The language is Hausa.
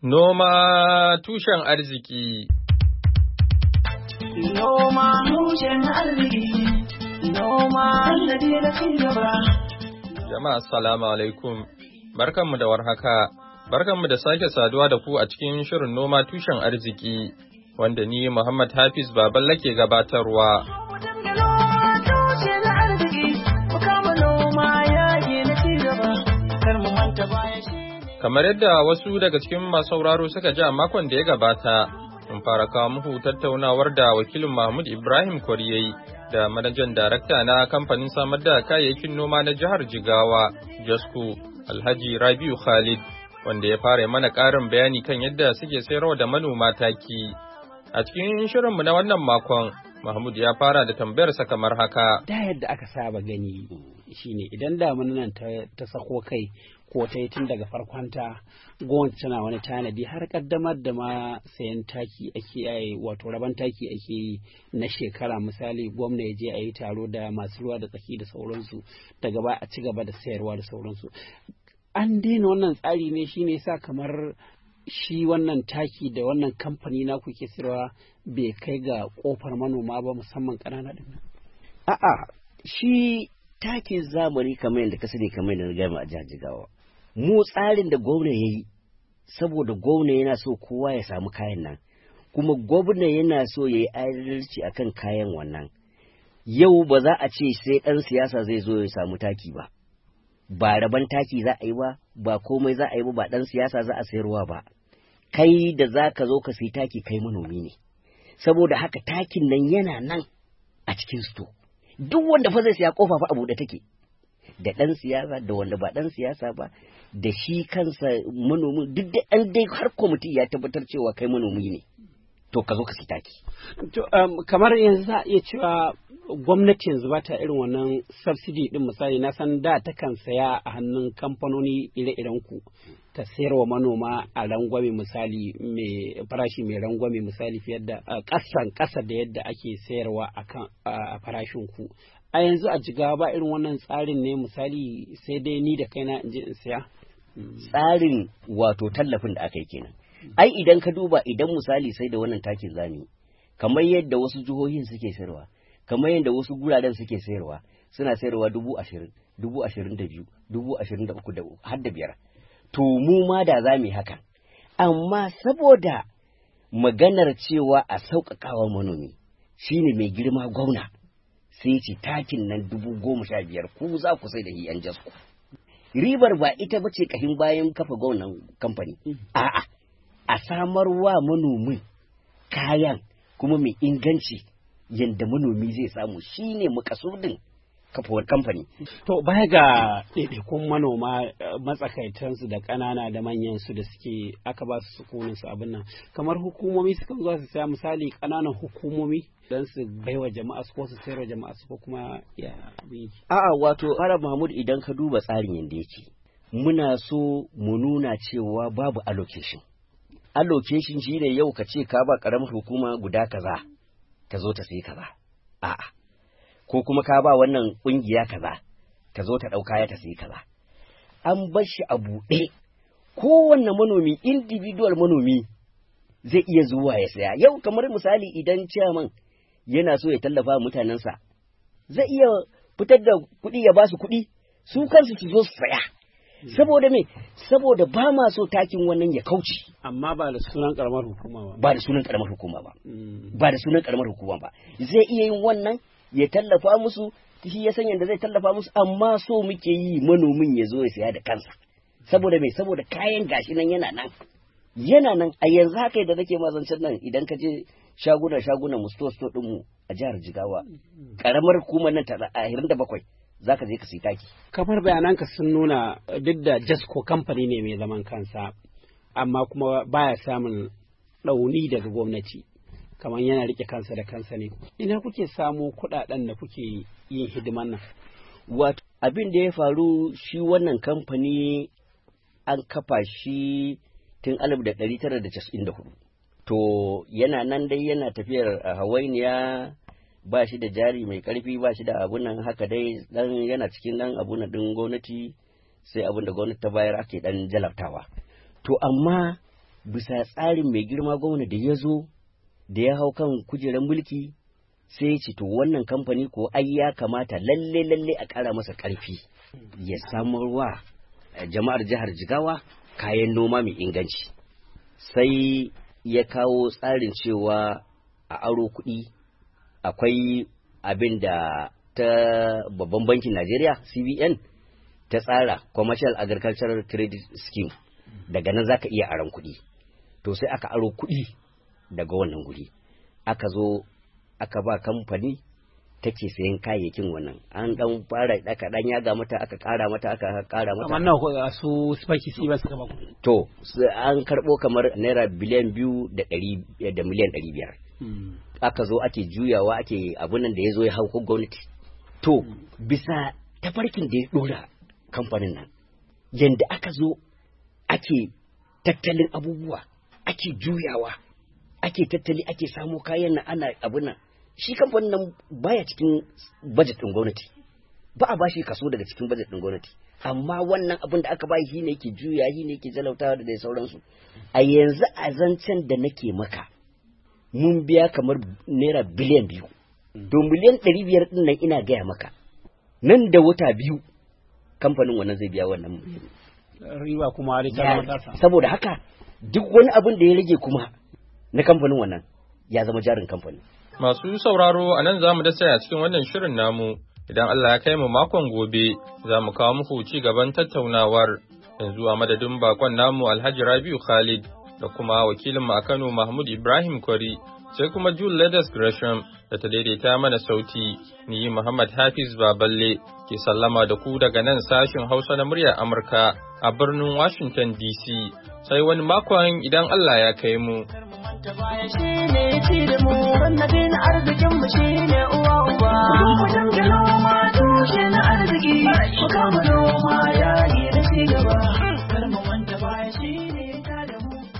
Noma tushen arziki. Noma tushen arziki. Noma sannadi da cigaba. Jama'a assalamu alaikum. Barkanmu da warhaka. Barkanmu da sake saduwa da ku a cikin shirin noma tushen arziki wanda ni Muhammad Hafiz Baballe ke gabatarwa. Kamar yadda wasu daga cikin masu sauraro suka ji a makon da ya gabata, mun fara kawo muku tattaunawar da wakilin Mahmud Ibrahim Kwariyayi da manajan darakta na kamfanin samar da kayayyakin noma na jihar Jigawa, Jasco, Alhaji Rabiu Khalid, wanda ya fara mana ƙarin bayani kan yadda suke sayarwa da manoma taki. A cikin shirinmu na wannan makon, Mahmud ya fara da tambayarsa kamar haka. Da yadda aka saba gani shine idan damunan ta sako kai ko ta yi tun daga farkonta, gwamnati tana wani tanadi har kaddamar da ma sayan taki ake yi, wato rabon taki ake yi na shekara. Misali gwamna ya je a yi taro da masu ruwa da tsaki da sauransu, daga ba a ci gaba da sayarwa da sauransu. An daina wannan tsari ne, shine sa kamar shi wannan taki da wannan kamfani na kuke sayarwa bai kai ga kofar manoma ba, musamman ƙanana din nan. A'a, shi takin zamani kamar yadda ka sani, kamar yadda na gama a jihar Jigawa, mu tsarin da gwamna ya yi, saboda gwamna yana so kowa ya samu kayan nan, kuma gwamna yana so ya yi adalci akan kayan wannan. Yau ba za a ce sai ɗan siyasa zai zo ya samu taki ba, ba rabon taki za a yi ba komai za a yi ba ɗan siyasa za a sayarwa ba. Kai da za ka zo ka sai taki, kai manomi ne, saboda haka takin nan yana nan a cikin sto. Duk wanda fa zai siya kofa fa a buɗe take, da ɗan siyasa da wanda ba ɗan siyasa ba, da shi kansa manomi, duk da an dai har kwamiti ya tabbatar cewa kai manomi ne, to ka zo ka sai taki. To kamar yanzu za a iya cewa gwamnati yanzu ba ta irin wannan subsidy din. Misali na san da ta kan saya a hannun kamfanoni ire-iren ku ta sayarwa manoma a rangwame, misali mai farashi mai rangwame, misali fiye da ƙasa da yadda ake sayarwa a farashin ku. A yanzu a Jigawa ba irin wannan tsarin ne, misali sai dai ni da kaina in je in saya. Tsarin wato tallafin da aka yi kenan. Ai idan ka duba, idan misali sai da wannan takin zami, kamar yadda wasu jihohin suke sayarwa, kamar yadda wasu guraren suke sayarwa, suna sayarwa 20,000, 22,000, 23,000 har da 5,000. To mu ma da za mu yi hakan, amma saboda maganar cewa a sauƙaƙawa manomi, shine mai girma gwamna sai ce takin nan 15,000 ku za ku sai da yan Jasco. Ribar ba ita bace kashin bayan kafa gwamnan kamfani, a'a, a samar wa manomin kayan kuma mai inganci yadda manomi zai samu, shine makasudin kafuwar kamfani. To baya ga ɗaiɗaikun manoma, matsakaitansu da ƙanana da manyansu da suke aka ba su sukunin su abin nan, kamar hukumomi sukan zo su saya, misali ƙananan hukumomi don su baiwa jama'a su ko su sayarwa jama'a su, ko kuma ya abin yake. A'a, wato Arab Mahmud, idan ka duba tsarin yadda yake, muna so mu nuna cewa babu allocation. Allocation shine yau ka ce ka ba ƙaramar hukuma guda kaza ta zo ta sayi kaza, a'a, ko kuma ka ba wannan ƙungiya kaza ta zo ta ɗauka ya ta sayi kaza. An bar shi a buɗe, kowanne manomi, individual manomi zai iya zuwa ya saya. Yau kamar misali, idan chairman yana so ya tallafa mutanensa, zai iya fitar da kuɗi ya ba su kuɗi, su kansu su zo su saya. Saboda me? Saboda ba ma so takin wannan ya kauce. Amma ba da sunan karamar hukuma ba. Ba da sunan karamar hukuma ba. Ba da sunan karamar hukuma ba. Zai iya yin wannan ya tallafa musu, shi ya san yadda zai tallafa musu, amma so muke yi manomin ya zo ya saya da kansa. Saboda me? Saboda kayan gashi nan yana nan a yanzu haka da nake mazancin nan, idan ka je shagunan mu store din mu a jihar Jigawa, karamar hukumar nan ta 27 zaka je ka sai taki. Kamar bayananka sun nuna, duk da Jasco kamfani ne mai zaman kansa, amma kuma baya samun ɗauni daga gwamnati, kamar yana rike kansa da kansa ne. Ina kuke samu kuɗaɗen da kuke yin hidiman nan? Wato abin da ya faru, shi wannan kamfani an kafa shi tun 1994. To yana nan dai yana tafiyar hawainiya, ba shi da jari mai karfi, ba shi da abun nan, haka dai dan yana cikin dan abun nan din gwamnati, sai abun da gwamnati ta bayar ake dan jalabtawa. To amma bisa tsarin mai girma gwamna da ya zo da ya hau kan kujerar mulki sai ya ce to wannan kamfani ko ai ya kamata lalle a ƙara masa ƙarfi ya samarwa jama'ar jihar Jigawa kayan noma mai inganci. Sai ya kawo tsarin cewa a aro kuɗi akwai abin da ta babban bankin Najeriya CBN ta tsara Commercial Agricultural Credit Scheme, daga nan zaka iya aron kuɗi. To sai aka aro kuɗi daga wannan guri aka zo aka ba kamfani take sayan kayayyakin wannan, an dan fara daka dan yaga mata aka kara mata amma nawa su Spaki ba suka ba ku? To an karbo kamar naira biliyan 2 da miliyan 500 aka zo ake juyawa ake abun nan da yazo ya hau gwamnati. To bisa tafarkin da ya dora kamfanin nan yanda aka zo ake tattalin abubuwa, ake juyawa, ake tattali, ake samo kayan nan ana abun nan, shi kamfanin nan baya cikin budget din gwamnati, ba a bashi kaso daga cikin budget din gwamnati, amma wannan abin da aka bashi shine yake juya, shine yake jalautawa da dai sauransu. A yanzu a zancen da nake maka mun biya kamar naira biliyan 2, to miliyan 500 din nan ina gaya maka nan da wata 2 kamfanin wannan zai biya wannan riba kuma da ta saboda haka duk wani abin da ya rage kuma na kamfanin wannan ya zama jarin kamfani. Masu sauraro a nan za mu dasa a cikin wannan shirin namu, idan Allah ya kai mu makon gobe za mu kawo muku ci gaban tattaunawar. Yanzu a madadin bakon namu Alhaji Rabiu Khalid da kuma wakilinmu a Kano Mahmud Ibrahim Kwari, sai kuma Jule Leathers Gresham da ta daidaita mana sauti, ni Muhammad Hafiz Baballe ke sallama da ku daga nan sashin Hausa na muryar Amurka a birnin Washington DC. Sai wani makon idan Allah ya kai mu. Shi ne ci da mu, wannan arzikin mu shi ne uwa uba.